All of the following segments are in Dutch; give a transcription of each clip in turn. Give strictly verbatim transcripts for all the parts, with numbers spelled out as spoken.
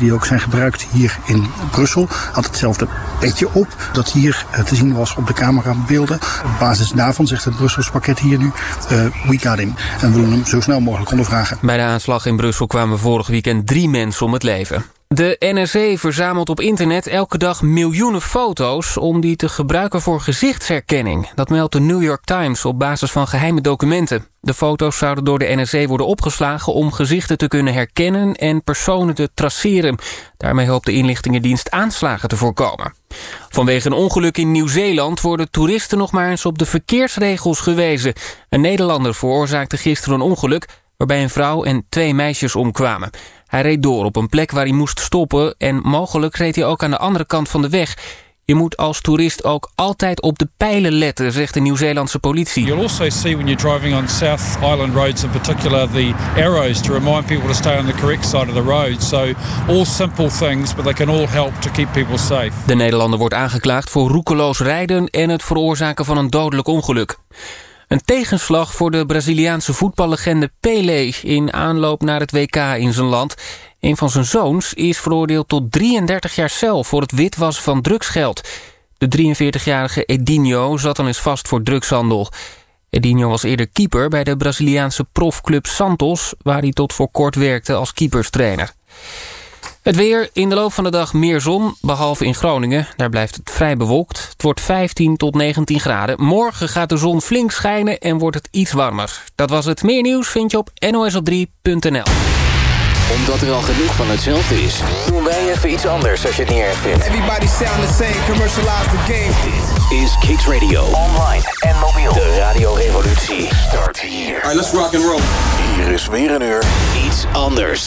die ook zijn gebruikt hier in Brussel. Had hetzelfde petje op dat hier te zien was op de camerabeelden. Op basis daarvan zegt het Brussels pakket hier nu, uh, we got him. En we willen hem zo snel mogelijk ondervragen. Bij de aanslag in Brussel kwamen vorig weekend drie mensen om het leven. De N R C verzamelt op internet elke dag miljoenen foto's om die te gebruiken voor gezichtsherkenning. Dat meldt de New York Times op basis van geheime documenten. De foto's zouden door de N R C worden opgeslagen om gezichten te kunnen herkennen en personen te traceren. Daarmee hoopt de inlichtingendienst aanslagen te voorkomen. Vanwege een ongeluk in Nieuw-Zeeland worden toeristen nog maar eens op de verkeersregels gewezen. Een Nederlander veroorzaakte gisteren een ongeluk waarbij een vrouw en twee meisjes omkwamen. Hij reed door op een plek waar hij moest stoppen en mogelijk reed hij ook aan de andere kant van de weg. Je moet als toerist ook altijd op de pijlen letten, zegt de Nieuw-Zeelandse politie. You'll also see when you're driving on South Island roads in particular the arrows to remind people to stay on the correct side of the road. So all simple things, but they can all help to keep people safe. De Nederlander wordt aangeklaagd voor roekeloos rijden en het veroorzaken van een dodelijk ongeluk. Een tegenslag voor de Braziliaanse voetballegende Pelé in aanloop naar het W K in zijn land. Een van zijn zoons is veroordeeld tot drieëndertig jaar cel voor het witwassen van drugsgeld. De drieënveertigjarige Edinho zat dan eens vast voor drugshandel. Edinho was eerder keeper bij de Braziliaanse profclub Santos, waar hij tot voor kort werkte als keeperstrainer. Het weer, in de loop van de dag meer zon, behalve in Groningen. Daar blijft het vrij bewolkt. Het wordt vijftien tot negentien graden. Morgen gaat de zon flink schijnen en wordt het iets warmer. Dat was het. Meer nieuws vind je op N O S op drie punt N L. Omdat er al genoeg van hetzelfde is, doen wij even iets anders als je het niet erg vindt. Everybody sound the same, commercialize the game. Dit is Kicks Radio. Online en mobiel. De radiorevolutie start hier. Alright, let's rock and roll. Hier is weer een uur iets anders.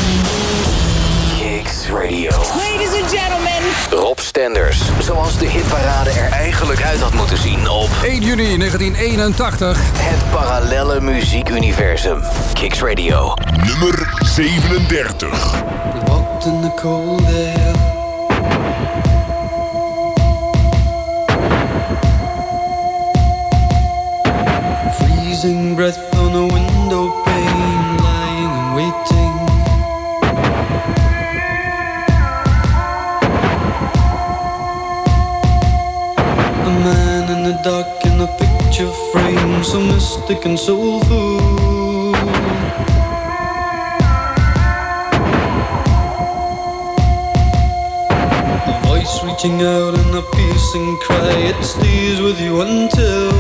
Kicks Radio. Ladies and gentlemen. Rob Stenders. Zoals de hitparade er eigenlijk uit had moeten zien op één juni negentien eenentachtig. Het parallelle muziekuniversum. Kicks Radio. Nummer zevenendertig. We walked in the cold air. Freezing breath on a window pane, lying and waiting. A man in the dark in a picture frame, so mystic and soulful. A voice reaching out in a piercing cry, it stays with you until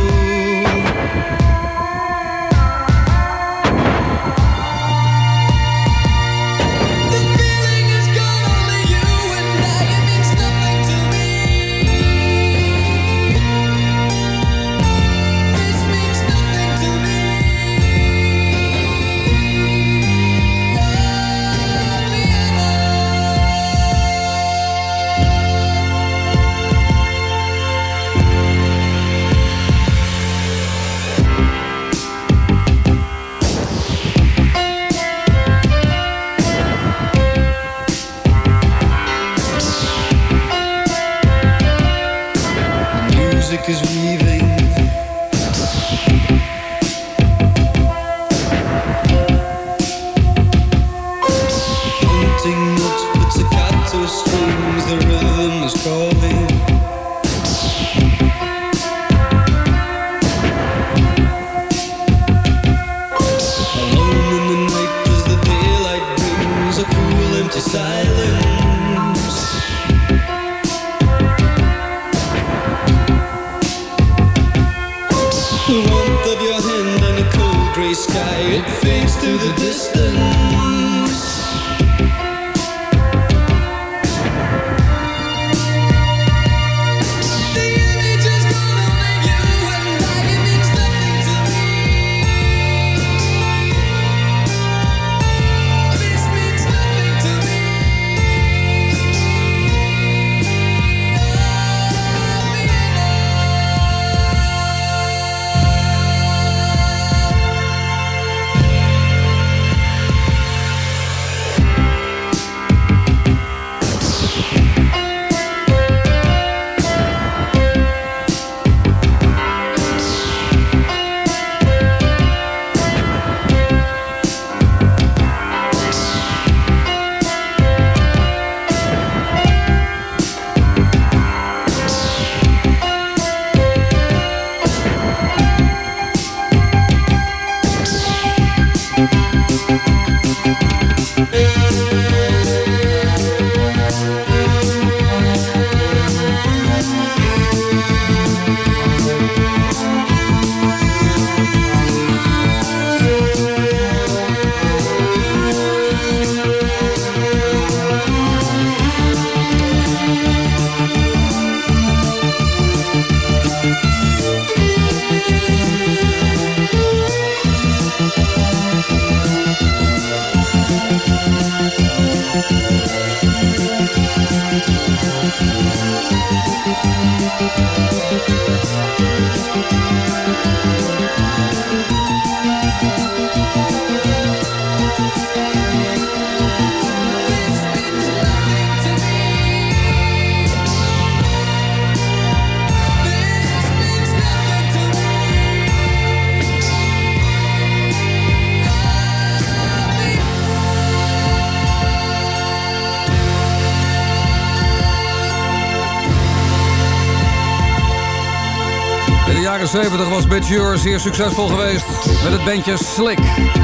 In de jaren zeventig was Bitch Ure zeer succesvol geweest met het bandje Slick.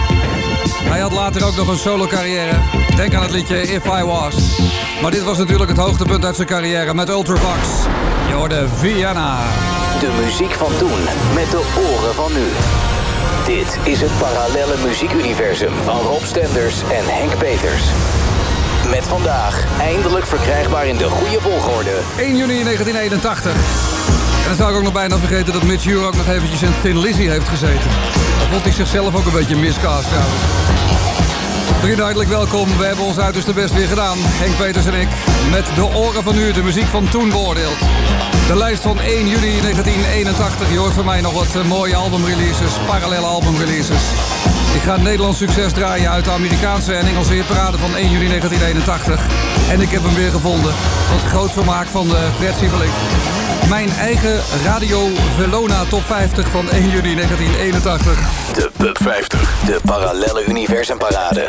Hij had later ook nog een solo carrière. Denk aan het liedje If I Was. Maar dit was natuurlijk het hoogtepunt uit zijn carrière met Ultravox. Je hoorde Vienna. De muziek van toen met de oren van nu. Dit is het parallelle muziekuniversum van Rob Stenders en Henk Peters. Met vandaag eindelijk verkrijgbaar in de goede volgorde. één juni negentien eenentachtig. En dan zou ik ook nog bijna vergeten dat Mitch Ure ook nog eventjes in Thin Lizzy heeft gezeten. Dan vond hij zichzelf ook een beetje miscast trouwens. Vrienden, hartelijk welkom. We hebben ons uiterste best weer gedaan. Henk Peters en ik. Met de oren van u, de muziek van toen beoordeeld. De lijst van één juni negentien eenentachtig. Je hoort van mij nog wat uh, mooie albumreleases, parallele albumreleases. Ik ga een Nederlands succes draaien uit de Amerikaanse en Engelse hitparade van één juni negentien eenentachtig. En ik heb hem weer gevonden. Tot groot vermaak van de Fred Siebeling. Mijn eigen Radio Velona Top vijftig van één juni negentien eenentachtig. De Pub vijftig. De parallelle universumparade.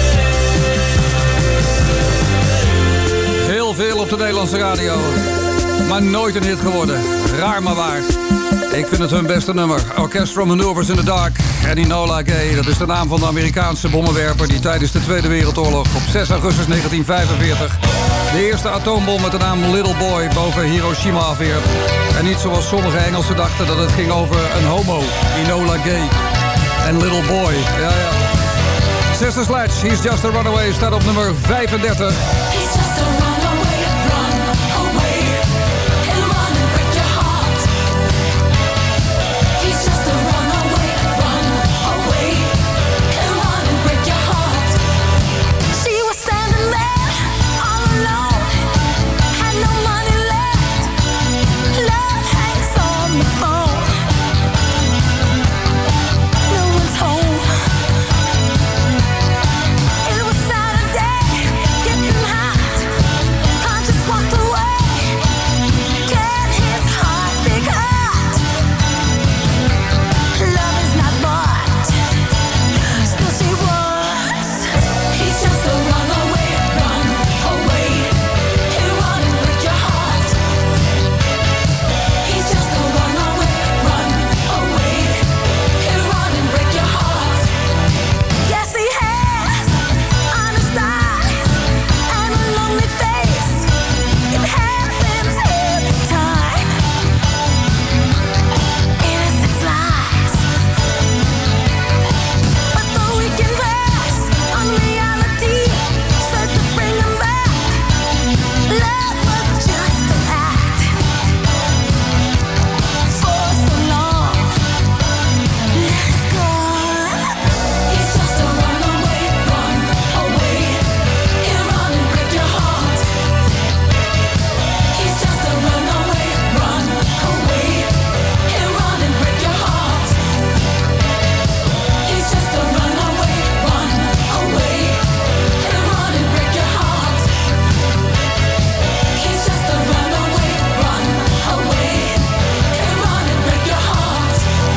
Op de Nederlandse radio. maar nooit een hit geworden. Raar maar waar. Ik vind het hun beste nummer. Orchestral Maneuvers in the Dark. En Enola Gay, dat is de naam van de Amerikaanse bommenwerper die tijdens de Tweede Wereldoorlog op zes augustus negentien vijfenveertig de eerste atoombom met de naam Little Boy boven Hiroshima afweert. En niet zoals sommige Engelsen dachten dat het ging over een homo, Enola Gay. En Little Boy, ja ja. Sister Sledge, He's Just a Runaway, staat op nummer vijfendertig. He's just a runaway, run away. He'll run and break your heart. He's just a runaway, run away. He'll run and break your heart. She was standing there all alone, had no money left. Love hangs on the phone. No one's home. It was Saturday, getting hot. Conscious walked away. Can his heart be cut? Love is not bought. Still she wants. He's just a runaway, run away. He'll run and break your heart. He's just a runaway, run away. He'll run and break your heart. Yes, he has honest eyes and a lonely face. It happens every time. Innocence lies, but though we can pass on reality, search to bring him back. Love was just an act for so long. Let's go. He's just a runaway, run away. He'll run and break your heart. He's just a runaway, run away. He'll run and break your heart. He's just a runaway, run away. He'll run and break your heart. He's just a runaway, run away. He'll run and break your heart.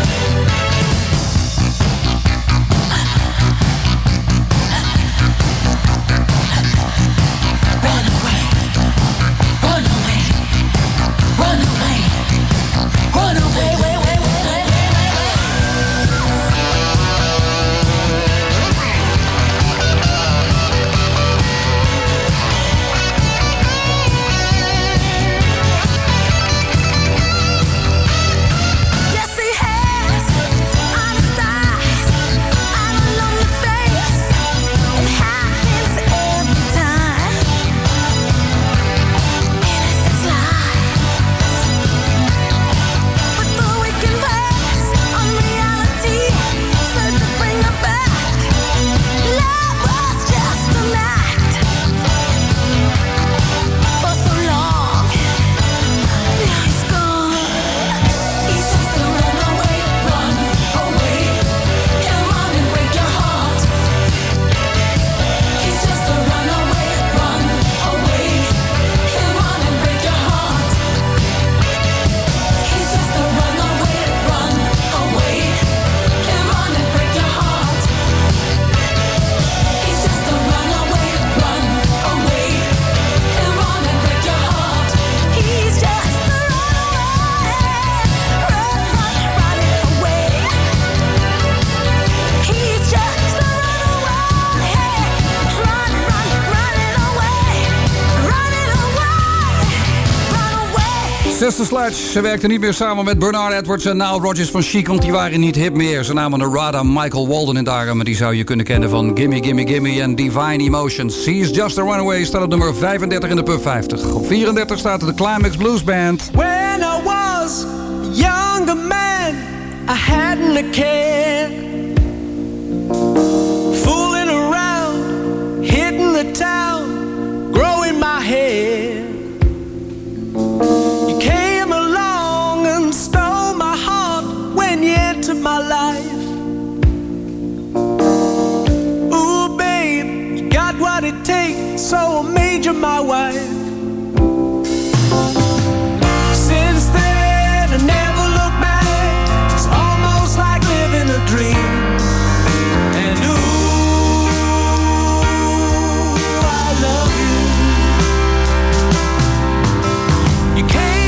Run away, run away, run away, run away, way, way, way, way, Yes, he has honest eyes and a lonely face. It happens every time. Innocence lies, but though we can pass on reality, search to bring her back. Love was just an act for so long. Now he's gone. He's just a runaway, run away. He'll run and break your heart. He's just a runaway, run away. He'll run and break your heart. He's just a runaway, run away. He'll run and break your heart. He's just a runaway, run away. He'll run and break your heart. He's just a runaway, run, run, running away. He's just a runaway, run, run, running away, running away, run away. Sister Sledge, ze werkte niet meer samen met Bernard Edwards en Nile Rodgers van Chic, want die waren niet hip meer. Ze namen Narada, Michael Walden in daar, maar die zou je kunnen kennen van Gimme, Gimme, Gimme en Divine Emotions. He's Just a Runaway staat op nummer vijfendertig in de Pub vijftig. Op vierendertig staat de Climax Blues Band. When I was a younger man, I hadn't a care. Fooling around, hitting the town, growing my hair. You came along and stole my heart when you entered my life. Ooh, babe, you got what it takes, so I made you my wife. Since then, I never look back. It's almost like living a dream. And ooh, I love you. You came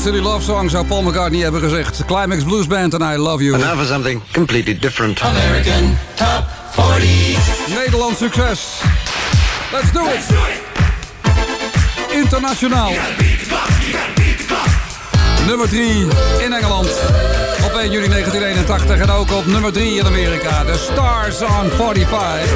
City Love Song, zou Paul McCartney hebben gezegd. Climax Blues Band en I Love You. And now for something completely different. American Top forty. Nederlands succes. Let's do it. Internationaal. Nummer drie in Engeland. Op één juli negentien eenentachtig en ook op nummer drie in Amerika. The Stars on forty-five.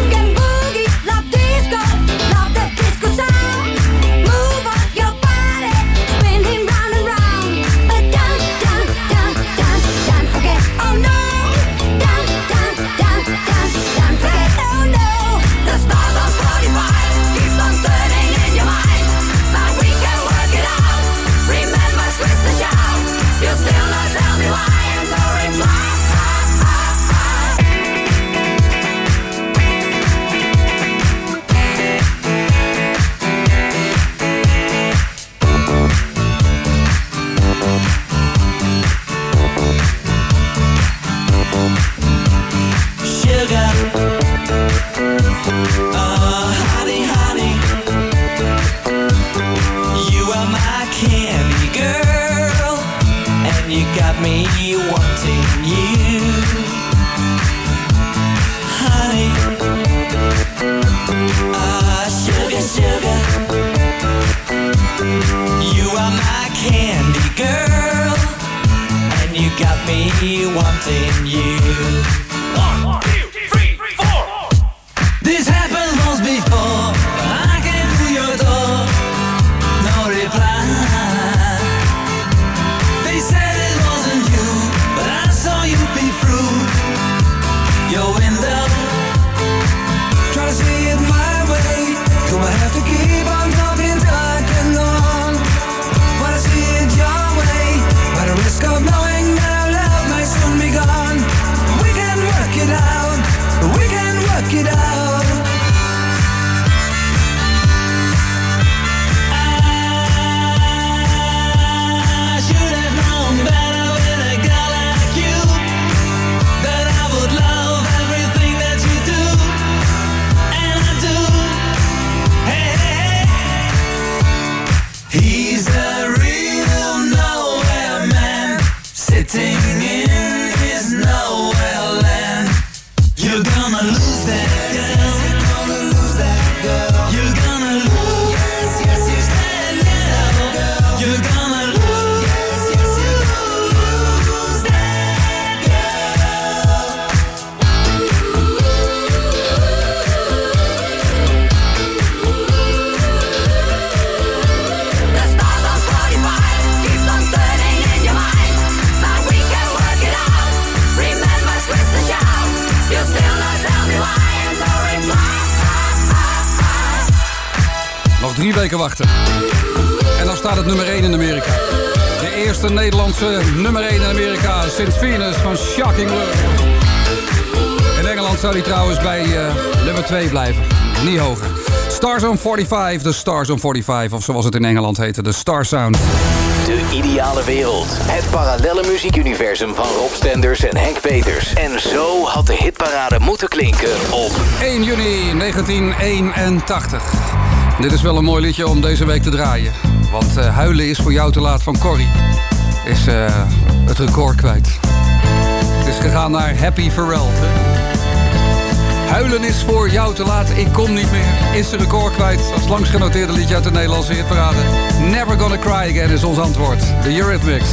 Drie weken wachten. En dan staat het nummer één in Amerika. De eerste Nederlandse nummer één in Amerika sinds Venus van Shocking Blue. In Engeland zou hij trouwens bij uh, nummer twee blijven. Niet hoger. Stars on forty-five, de Stars on forty-five. Of zoals het in Engeland heette, de Star Sound. De ideale wereld. Het parallelle muziekuniversum van Rob Stenders en Henk Peters. En zo had de hitparade moeten klinken op één juni negentien eenentachtig. Dit is wel een mooi liedje om deze week te draaien. Want uh, Huilen is voor jou te laat van Corrie is uh, het record kwijt. Het is gegaan naar Happy Pharrell. Huilen is voor jou te laat, ik kom niet meer. Is de record kwijt als langsgenoteerde liedje uit de Nederlandse hitparade. Never Gonna Cry Again is ons antwoord. De Eurythmics.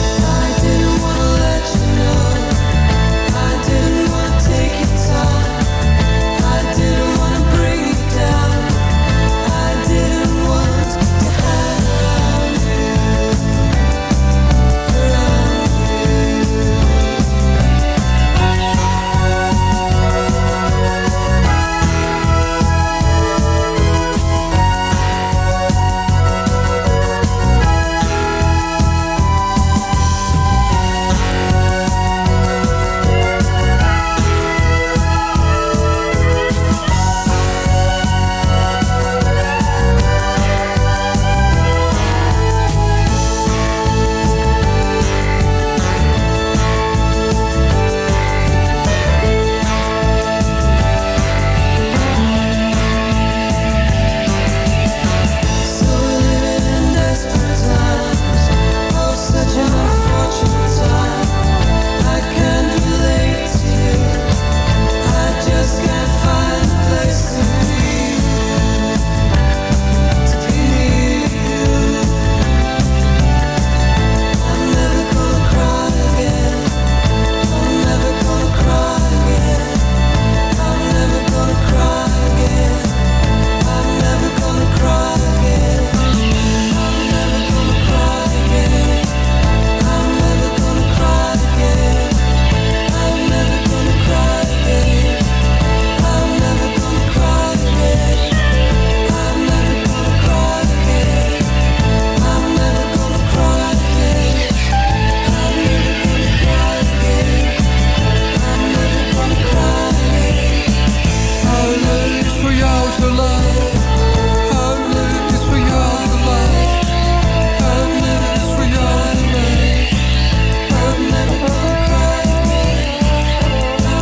Take your time.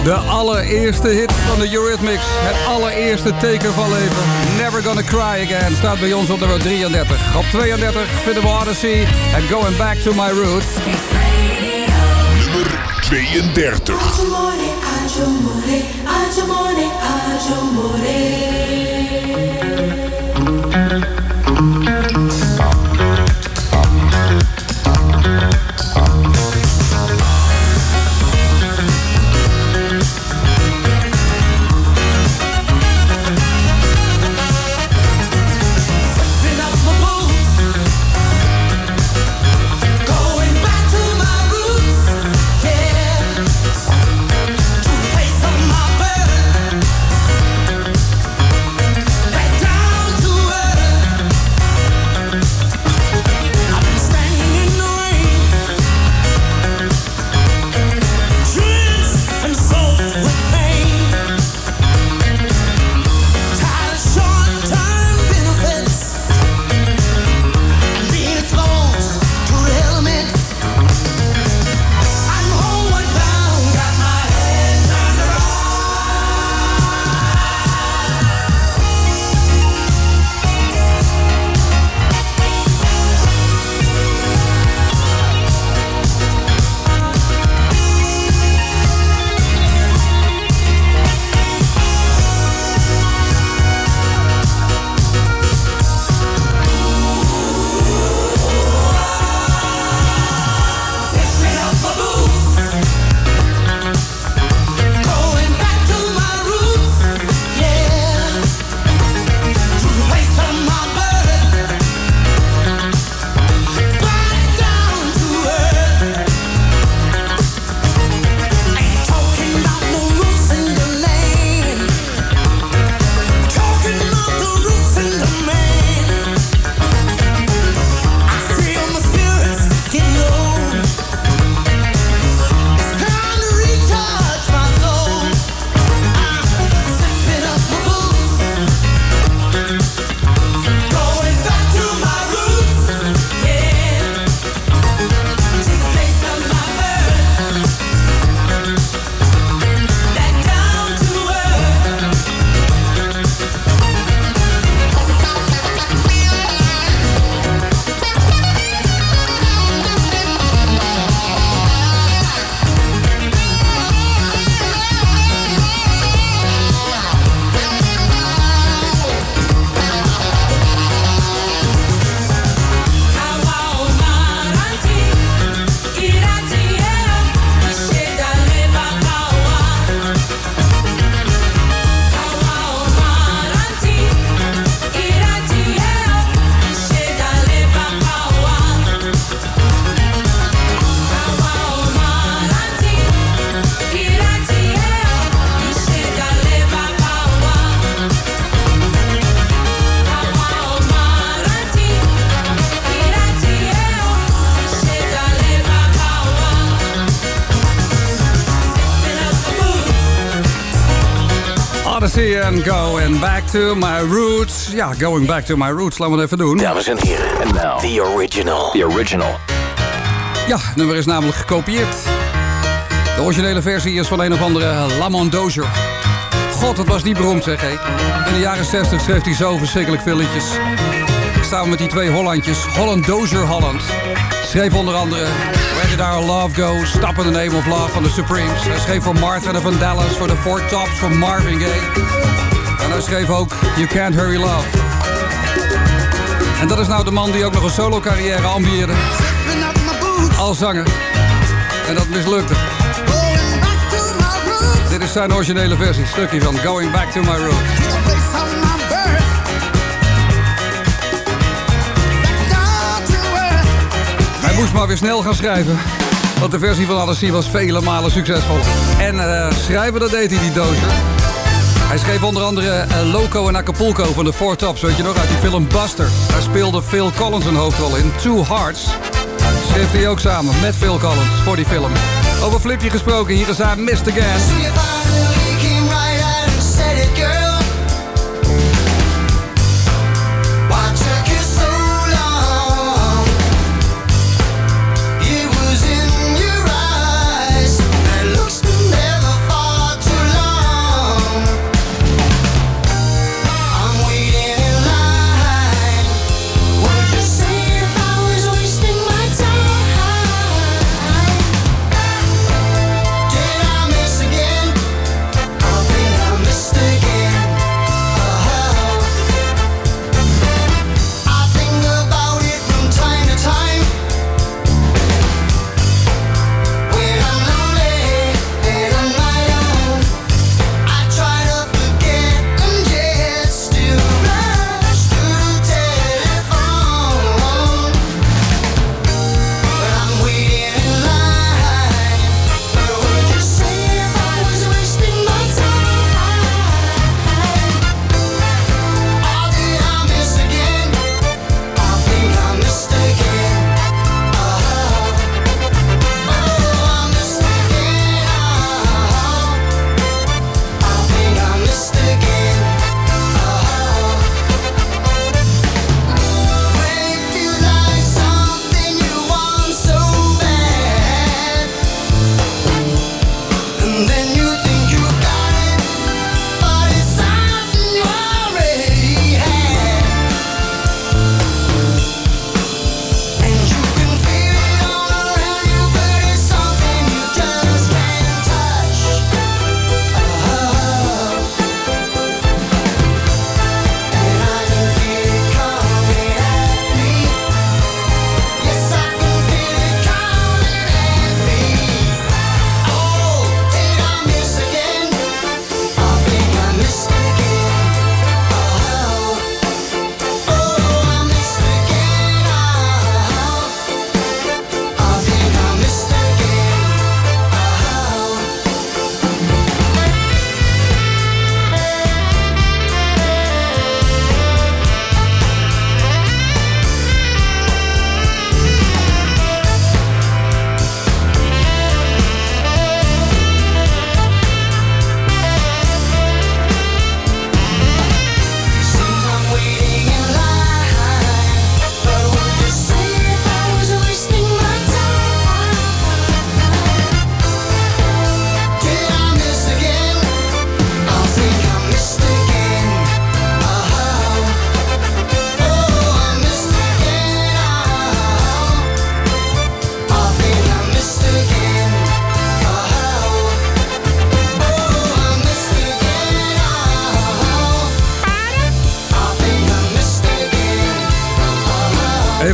De allereerste hit van de Eurythmics. Het allereerste teken van leven. Never Gonna Cry Again staat bij ons op nummer drieëndertig. Op tweeëndertig vinden we Odyssey en Going Back to My Roots. Nummer tweeëndertig. Ajumore, ajumore, ajumore, ajumore. And going back to my roots. Ja, going back to my roots. Laten we het even doen. Dames en heren, en now, the original. The original. Ja, het nummer is namelijk gekopieerd. De originele versie is van een of andere Lamont Dozier. God, wat was die beroemd, zeg hé. In de jaren zestig schreef hij zo verschrikkelijk veel liedjes. Samen met die twee Hollandjes. Holland Dozier Holland. Schreef onder andere Where Did Our Love Go, Stop in the Name of Love van de Supremes. Hij schreef voor Martha en Van Dallas, voor de Four Tops, voor Marvin Gaye. En hij schreef ook You Can't Hurry Love. En dat is nou de man die ook nog een solo carrière ambieerde. Als zanger. En dat mislukte. Dit is zijn originele versie, stukje van Going Back to My Roots. Hij moest maar weer snel gaan schrijven. Want de versie van Odyssey was vele malen succesvol. En uh, schrijven, dat deed hij, die Dozier. Hij schreef onder andere uh, Loco en Acapulco van de Four Tops. Weet je nog, uit die film Buster. Daar speelde Phil Collins een hoofdrol in. Two Hearts schreef hij ook samen met Phil Collins voor die film. Over Flipje gesproken, hier is hij Missed Again. It was in your eyes, and looks never far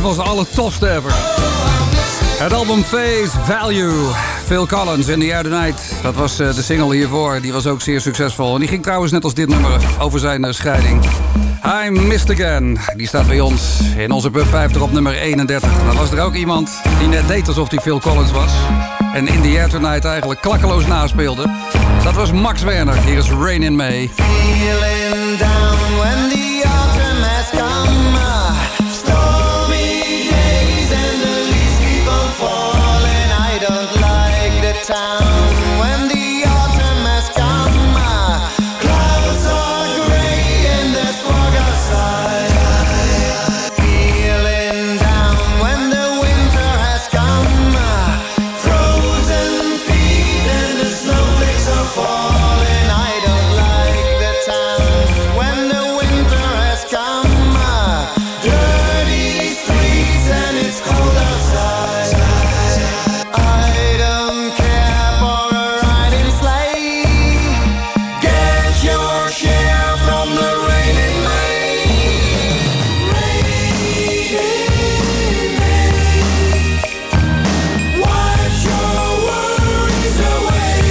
van zijn allertofste ever. Het album Face Value. Phil Collins in The Air Tonight. Dat was uh, de single hiervoor. Die was ook zeer succesvol. En die ging trouwens net als dit nummer over zijn uh, scheiding. I Missed Again. Die staat bij ons in onze Pub vijftig op nummer eenendertig. Dan was er ook iemand die net deed alsof hij Phil Collins was. En in The Air Tonight eigenlijk klakkeloos naspeelde. Dat was Max Werner. Hier is Rain in May. Feeling down when the autumn has come. Stormy days and the leaves keep on falling. I don't like the town when the autumn has come. Clouds are gray and there's fog outside. Feeling down when the winter has come. Frozen feet and the snowflakes are falling. I don't like the town when the winter has come. Dirty streets and it's cold outside. I don't care for a riding sleigh. Get your share from the rain in May. Rain in May. Wash your worries away.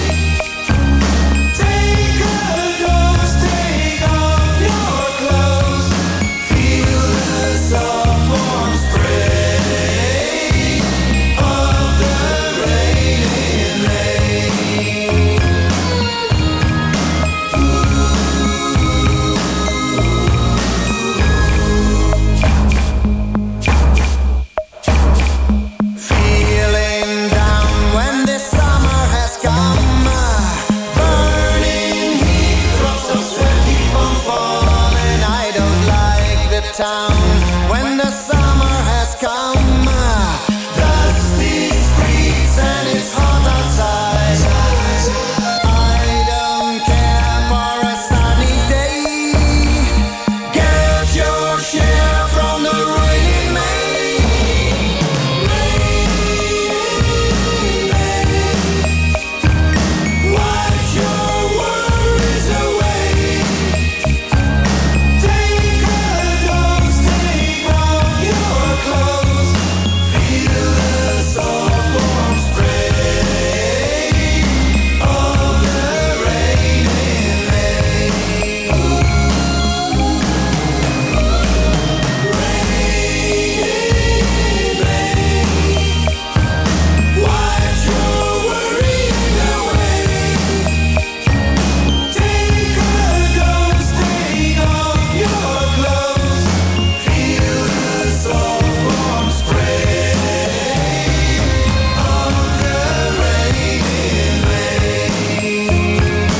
Take a dose, take off your clothes. Feel the soft warm spray of the rain in May. Feeling down when the summer has come. Burning heat, drops of sweat keep on falling. I don't like the town when the summer has come. Dusty streets and it's hot outside. I don't care for a sunny day. Get your share from the rain in May. Wash your worries away. Take a dose, take off your clothes. Feel the soft warm spray of the rain in May. Wash your worries away. Take a dose, take off your clothes. Feel the soft warm spray of the rain in May.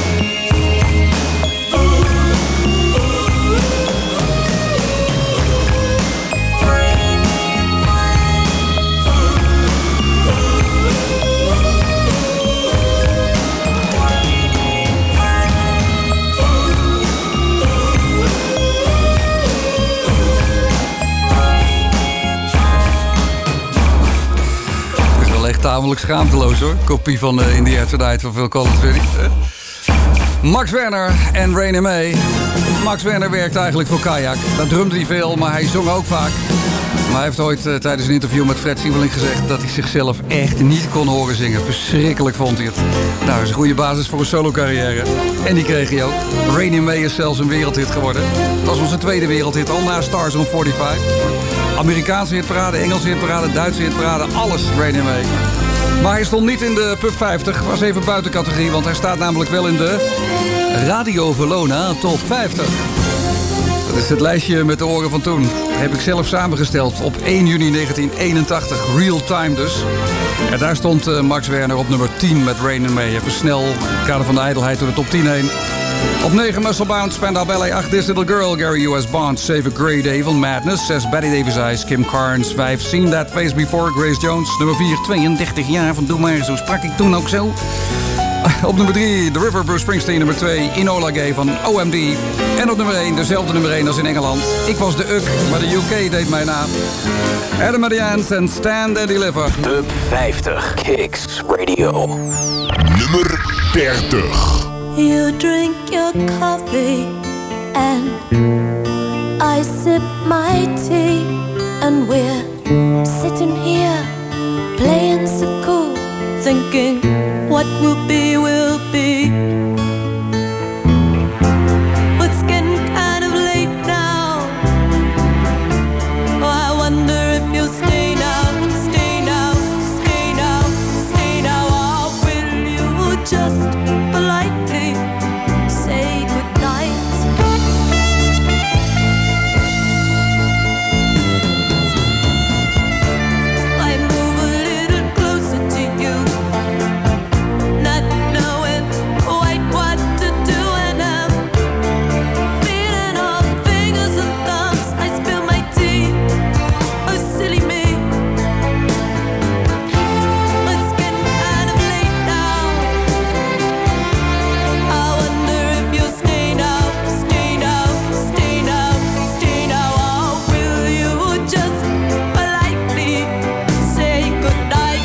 Het is wel echt tamelijk schaamteloos hoor. Kopie van uh, In The Air Tonight van Phil Collins, weet ik. Eh? Max Werner en Rain in May. Max Werner werkt eigenlijk voor Kayak. Daar drumde hij veel, maar hij zong ook vaak. Maar hij heeft ooit uh, tijdens een interview met Fred Siebeling gezegd dat hij zichzelf echt niet kon horen zingen. Verschrikkelijk vond hij het. Nou, dat is een goede basis voor een solo-carrière. En die kreeg hij ook. Rain in May is zelfs een wereldhit geworden. Het was onze tweede wereldhit, al na Stars on vijfenveertig. Amerikaanse hitparade, Engelse hitparade, Duitse hitparade, alles Rain in May. Maar hij stond niet in de Pub vijftig, was even buiten categorie, want hij staat namelijk wel in de Radio Verlona Top vijftig. Dat is het lijstje met de oren van toen. Dat heb ik zelf samengesteld op één juni negentien eenentachtig, real time dus. En daar stond uh, Max Werner op nummer tien met Rain in May. Even snel, in het kader van de ijdelheid, door de top tien heen. Op negen Musclebound, Spandau Ballet. acht This Little Girl, Gary U S Bond. zeven Grey Day van Madness. zes Betty Davis Eyes, Kim Carnes. vijf Seen That Face Before, Grace Jones. Nummer vier tweeëndertig jaar van Doe Maar, zo sprak ik toen ook zo. Op nummer drie, The River, Bruce Springsteen. Nummer twee, Enola Gay van O M D. En op nummer één, dezelfde nummer één als in Engeland. Ik was de Uk, maar de U K deed mij na. Adam Adians en Stand and Deliver. Top vijftig, Kicks Radio. Nummer dertig. You drink your coffee and I sip my tea. and we're sitting here playing so cool, thinking what will be will be. But it's getting kind of late now. Oh, I wonder if you'll stay now, stay now, stay now, stay now. Or will you just politely say goodnight? I move a little closer to you, not knowing quite what to do, and I'm feeling all fingers and thumbs. I spill my tea, oh silly me. It's getting kind of late now. I wonder if you'll stay now, stay now, stay now, stay now. Or will you just politely say goodnight?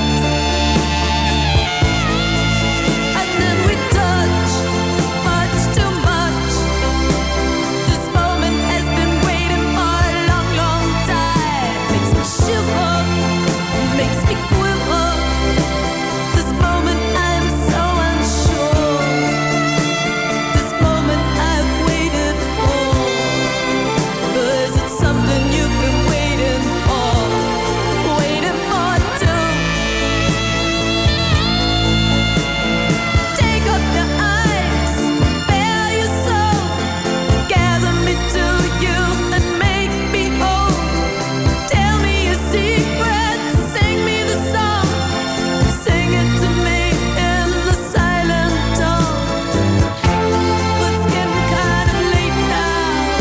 And then we touch much too much. This moment has been waiting for a long, long time. Makes me shiver, makes me quiver. This moment I'm so unsure. This moment I've waited for. Is it something you've been waiting for? Waiting for too. Take off your eyes, bare your soul, gather me to you and make me whole. Tell me your secrets, sing me the song, sing it to me in the silent tone. But it's getting kind of late now.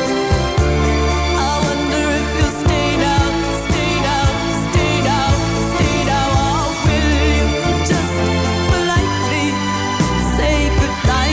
I wonder if you'll stay now, stay now, stay now, stay now. Or will you just politely say goodnight?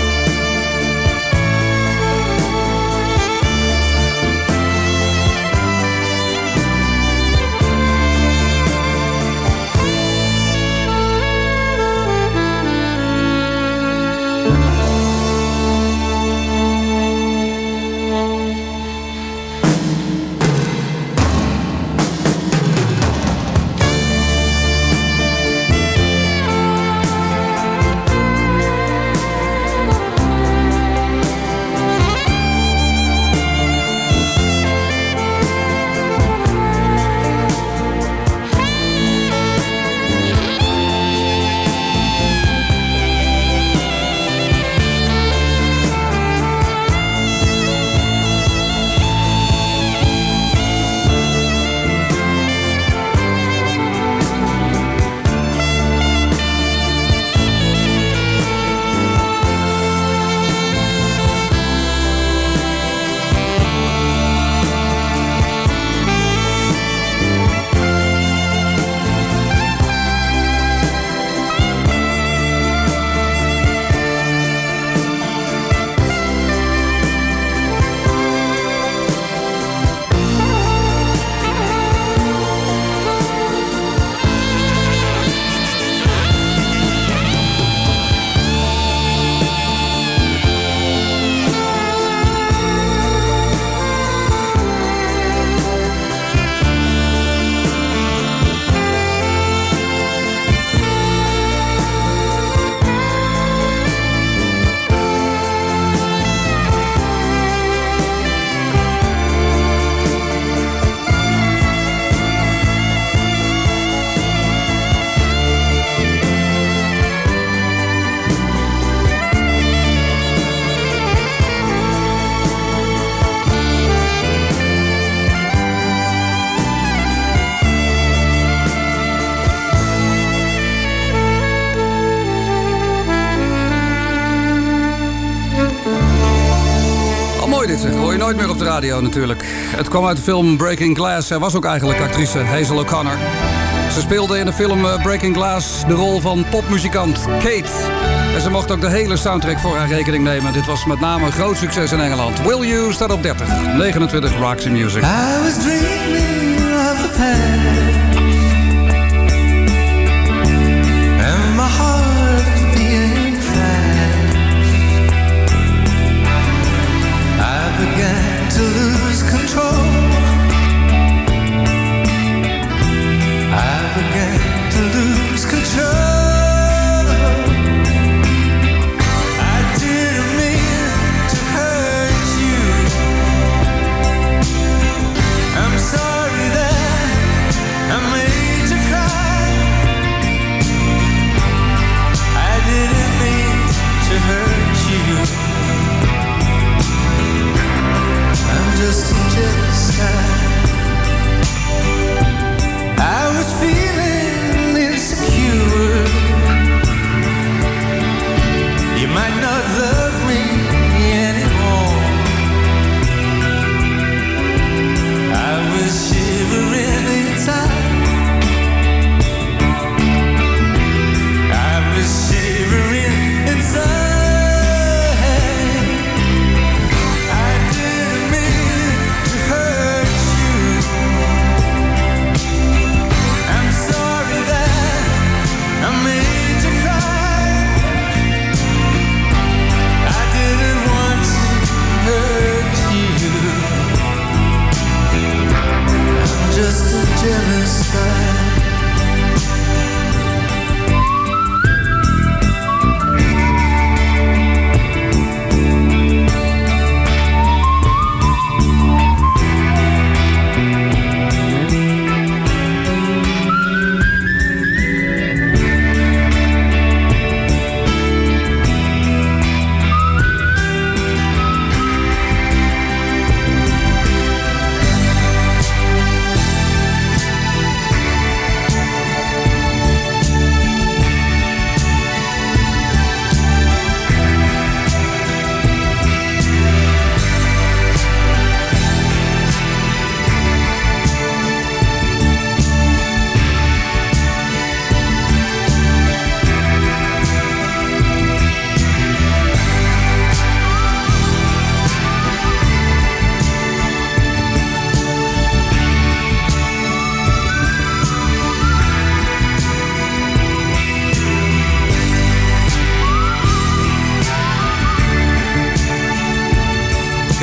Mooi dit zeg, hoor je nooit meer op de radio natuurlijk. Het kwam uit de film Breaking Glass. Zij was ook eigenlijk actrice Hazel O'Connor. Ze speelde in de film Breaking Glass de rol van popmuzikant Kate. En ze mocht ook de hele soundtrack voor haar rekening nemen. Dit was met name een groot succes in Engeland. Will You staat op dertig. negenentwintig Roxy Music. I was dreaming of the past, and my heart was beating fast. I began to lose control.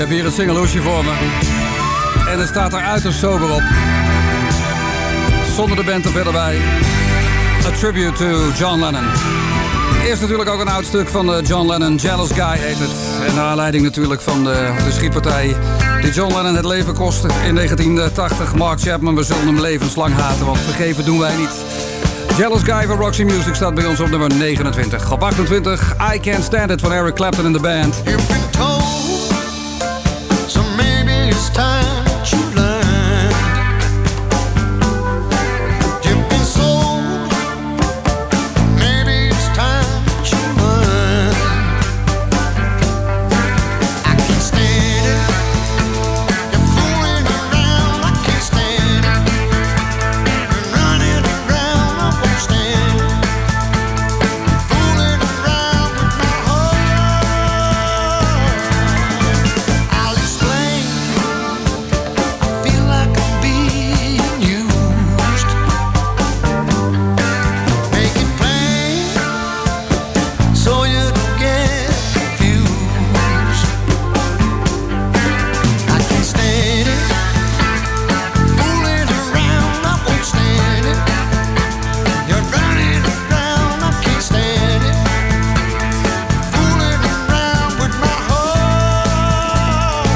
heb hier een single-hoesje voor me. En het staat er uiterst sober op. Zonder de band er verder bij. A tribute to John Lennon. Eerst natuurlijk ook een oud stuk van John Lennon. Jealous Guy heet het. En naar aanleiding natuurlijk van de, de schietpartij die John Lennon het leven kostte in negentien tachtig. Mark Chapman, we zullen hem levenslang haten, want vergeven doen wij niet. Jealous Guy van Roxy Music staat bij ons op nummer negenentwintig. Op achtentwintig, I Can't Stand It van Eric Clapton in de band. You've been told, so maybe it's time that you learn. You've been sold, maybe it's time that you learn. I can't stand it. You're fooling around, I can't stand it. You're running around, I won't stand it. Fooling around with my heart. I'll explain. I feel like I'm being used. Make it plain so you don't get confused. I can't stand it. Fooling around, I won't stand it. You're running around, I can't stand it. Fooling around with my heart.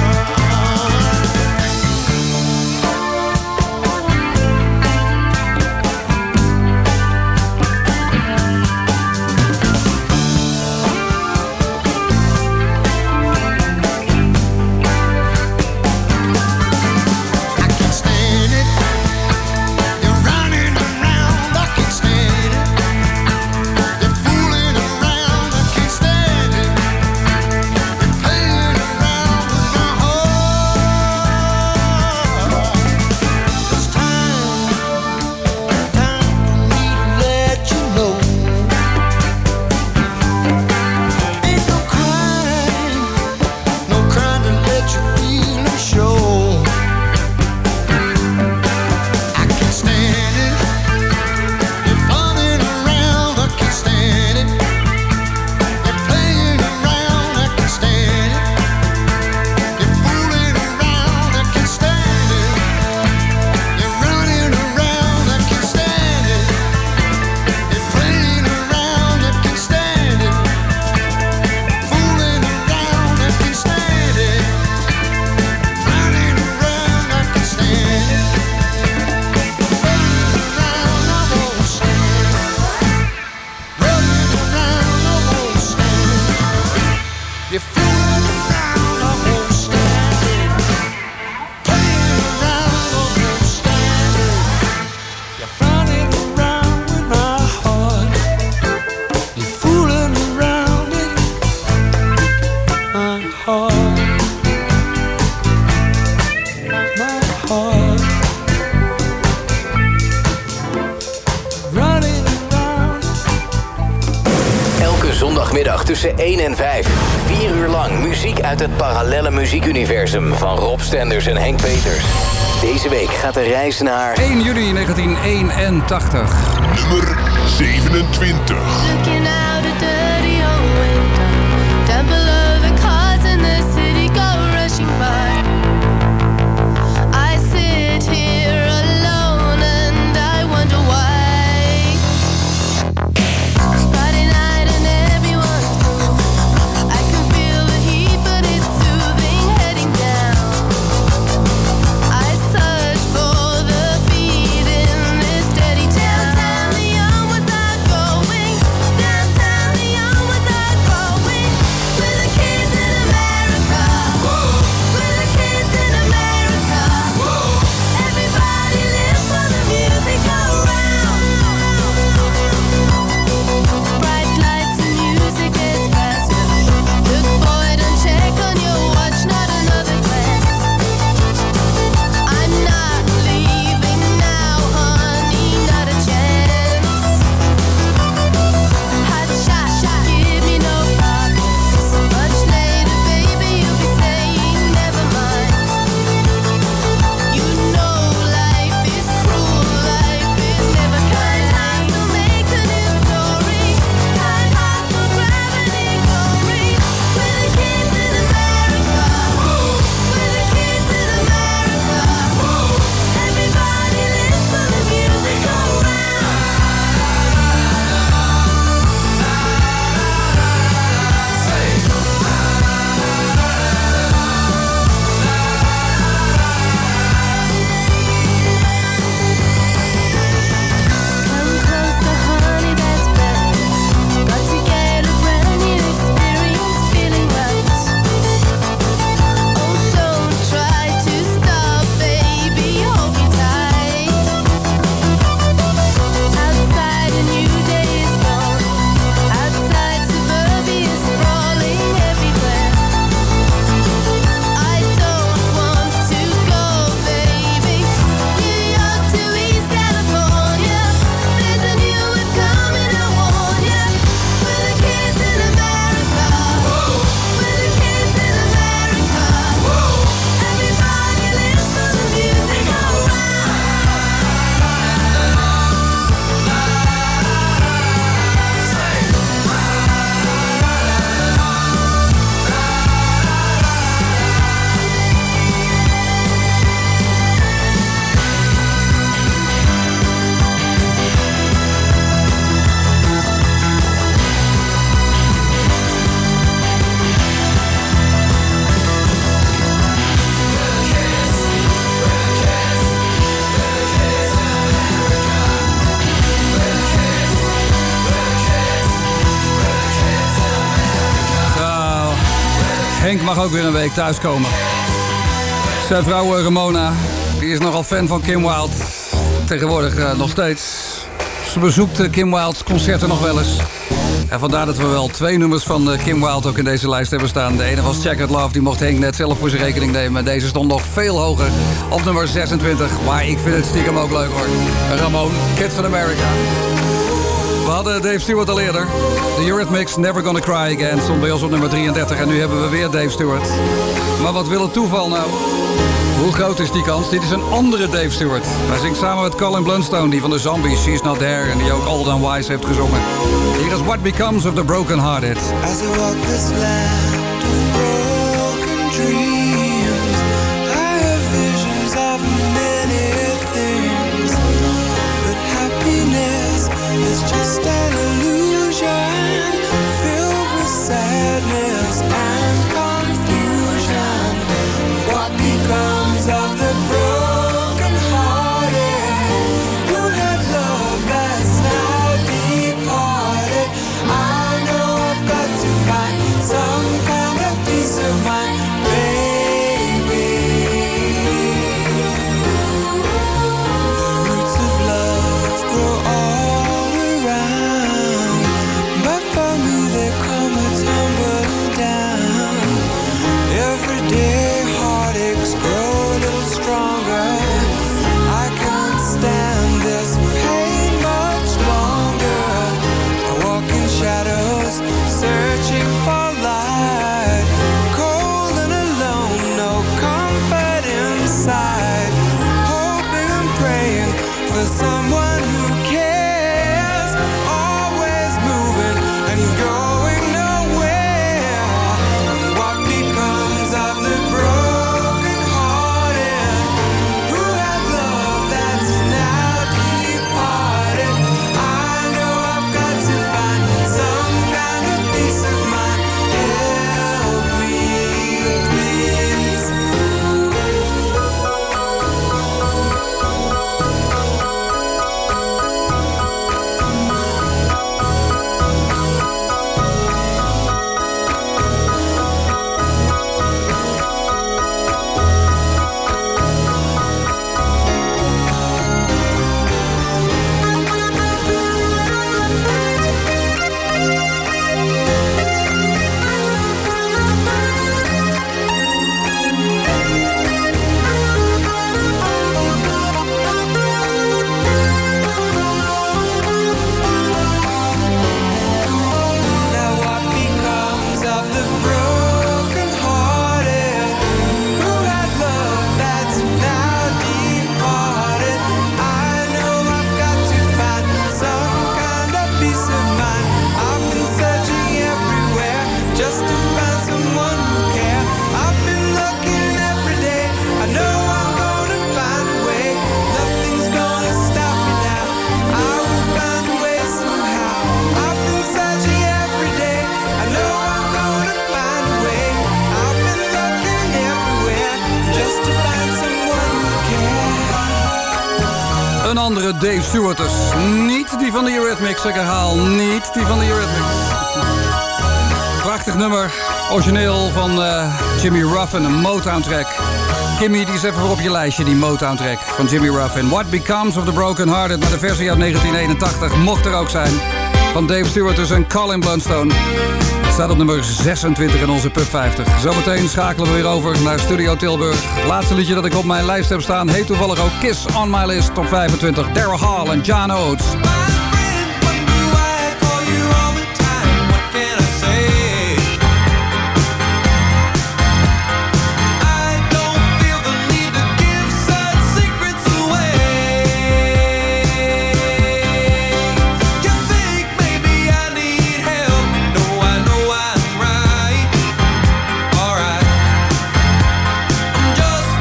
I can't stand it. You're running around, I can't stand it. You're fooling around, I can't stand it. You're playing around with my heart. It's time, time for me to let you know. Ain't no crime, no crime to let your feelings show. I can't stand it. You're fooling around, I can't stand it. You're playing around, I can't stand it. You're fooling around, I can't stand it. You're running around, I can't stand it. You're playing around, I can't stand it. Fooling around, I can't stand it. Running around, I can't stand it. Running around, I won't stand it. Running around, I won't stand it. You're fooling around, I won't stand it. Playing around, I won't stand it. You're running around with my heart. You're fooling around with my heart. My heart. Running around. Elke zondagmiddag tussen één en vijf. Vier uur lang muziek uit het parallelle muziekuniversum van Rob Stenders en Henk Peters. Deze week gaat de reis naar één juni negentien eenentachtig. Nummer zevenentwintig. Looking out a dirty old window, down below the cars in the city go rushing by. I sit here alone and I wonder why. Friday night and everyone's moving. I can feel the heat, but it's soothing, heading down. I search for the beat in this steady town. Tell me on without going. Henk mag ook weer een week thuiskomen. Zijn vrouw Ramona, die is nogal fan van Kim Wilde. Tegenwoordig uh, nog steeds. Ze bezoekt uh, Kim Wilde's concerten nog wel eens. En vandaar dat we wel twee nummers van uh, Kim Wilde ook in deze lijst hebben staan. De ene was Checkered Love, die mocht Henk net zelf voor zijn rekening nemen. Deze stond nog veel hoger op nummer zesentwintig. Maar ik vind het stiekem ook leuk hoor. Ramon, Kids in America. We hadden Dave Stewart al eerder. The Eurythmics, Never Gonna Cry Again, stond bij ons op nummer drieëndertig. En nu hebben we weer Dave Stewart. Maar wat wil het toeval nou? Hoe groot is die kans? Dit is een andere Dave Stewart. Hij zingt samen met Colin Blunstone, die van de Zombies, She's Not There, en die ook Old and Wise heeft gezongen. Hier is What Becomes of the Broken Hearted. As I walk this land of broken dreams, I have visions of many things, but happiness is just an illusion, filled with sadness and confusion. What becomes of the broken hearted, who had love that's now departed? I know I've got to find some kind of peace of mind, baby. The roots of love grow all around, but for me they come a tumbling down. Every day heartaches grow a little stronger. I can't stand this pain much longer. I walk in shadows, searching for light. Cold and alone, no comfort inside. Hoping and praying for someone who cares. Always moving and going nowhere. And what becomes of the broken hearted, who had love that's now departed? I know I've got to find some kind of peace of mind. Help me, please. Now what becomes of the broken hearted, who had love that's now departed? I know I've got to find some kind of peace of mind. I've been searching everywhere just to find someone who cares. I've been looking every day. I know I'm gonna find a way. Nothing's gonna stop me now. I will find a way somehow. I've been searching every day. I know I'm gonna find a way. I've been looking everywhere just to find someone who cares. Een andere Dave Stewart dus. Niet die van de Eurythmics, ik herhaal. Niet die van de Eurythmics. Prachtig nummer. Origineel van uh, Jimmy Ruffin, een Motown track. Kimmy, die is even voor op je lijstje, die Motown track van Jimmy Ruffin. What Becomes of the Broken Hearted, maar de versie uit negentien eenentachtig mocht er ook zijn. Van Dave Stewart dus en Colin Blunstone. Het staat op nummer zesentwintig in onze Pub vijftig. Zometeen schakelen we weer over naar Studio Tilburg. Het laatste liedje dat ik op mijn lijst heb staan heet toevallig ook Kiss on My List, top vijfentwintig. Daryl Hall en John Oates.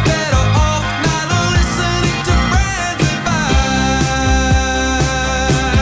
Just better off not listening to friends advice.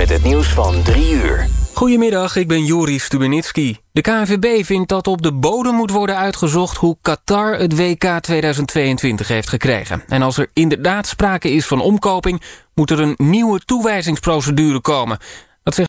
met het nieuws van drie uur. Goedemiddag, ik ben Joris Stubenitski. De K N V B vindt dat op de bodem moet worden uitgezocht hoe Qatar het W K tweeduizend tweeëntwintig heeft gekregen. En als er inderdaad sprake is van omkoping, moet er een nieuwe toewijzingsprocedure komen.